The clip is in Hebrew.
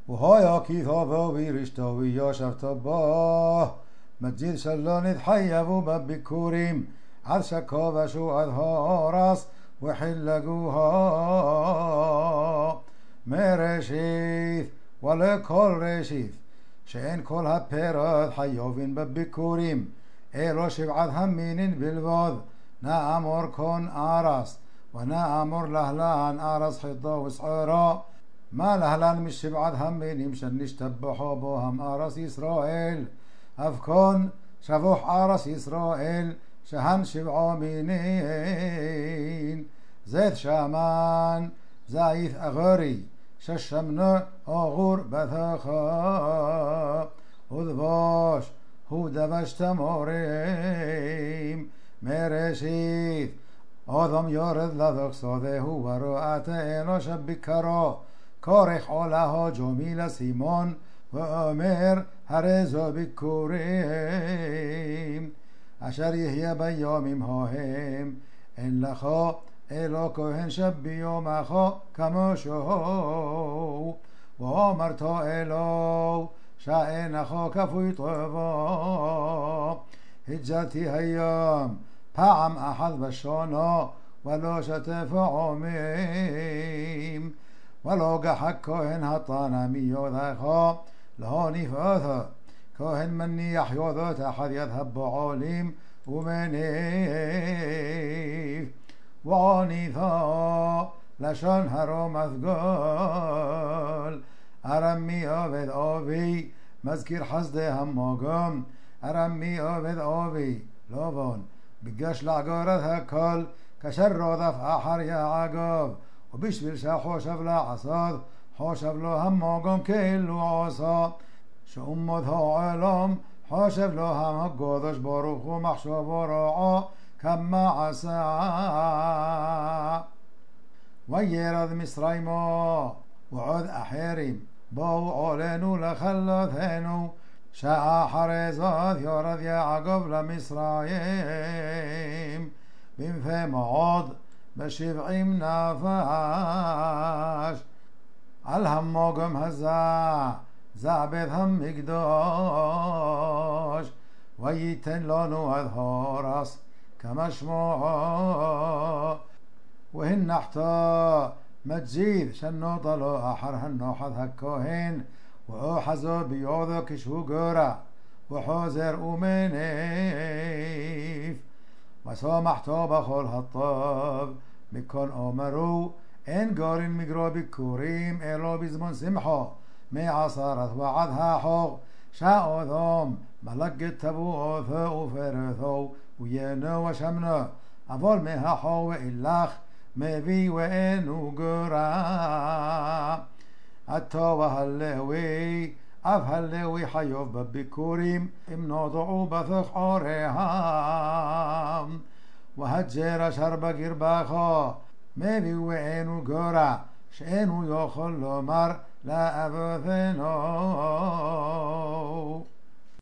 وهايا كيثابا ويرشتا وياشفتا با مجيد שלא נתחייבו בביקורים עד שכבשו עד הורס וחילגוها מראשית ולכל ראשית שאין כל הפירות חיובים בביקורים אלו 7 המינים בלבד נאמור קון ארס ונאמור להלן ארס חיטה וסערה מה להלן מ7 המינים שנשתבחו בו הם ארס ישראל אבקון שבוח ארס ישראל שהן 7 מינין זית שמן זית אגורי ששמנו אגור בתוכה ודבש הוא דבש תמורים מראשית אדם יורד לדוק סודהו ורואת אנוש בקרו כורך עולה ג'ומילה סימון ואומר הרי זו ביקורים אשר יהיה ביומים ההם אין לך אלו כהן שביומך כמו שהוא ואומרת אלו שאינך כפוי טובו הג'תי היום פעם אחת בשנה ולא שתף עמים ולא גחק כהן התנה מיודך לא נפעתו כהן מניח יודות אחד ידהב בעולים ומניף ועוניתו לשון הרומת גול ארמי עובד אובי מזכיר חסדי המוגם ארמי עובד אובי לובון ביקש לעגור את הכל כאשר רודף אחר יעקב ובשביל שחושב לעשות חושב לו המוגם כאילו עשה שאומות העולם חושב לו הקדוש ברוך הוא מחשבו רעה כמה עשה וירד מצרימה ועוד אחרים באו עלינו לכלותנו שאחרי זאת יורד יעקב למצרים במפה מאוד ב70 נפש על המוגם הזה זה בית המקדש וייתן לנו עד הורס כמשמעו והנחתו מג'יד שנוט לו אחר הנוחת הכהן ואוחזו ביודו כשהוא גורע וחוזר ומניף וסומחתו בכל הטוב מכון אומרו אין גורין מגרו ביקורים אלו בזמן שמחו מעשרת ועד החוק שאותם מלגת תבואתו ופרתו ויינו ושמנו אבל מהחוק ואילך מביא ואינו גורע עתו והלוי אף הלוי חיוב בביקורים אם נודעו בתוך עוריהם והג'ר אשר בקרבך מביא ואינו גורע שאינו יכול לומר לאבותינו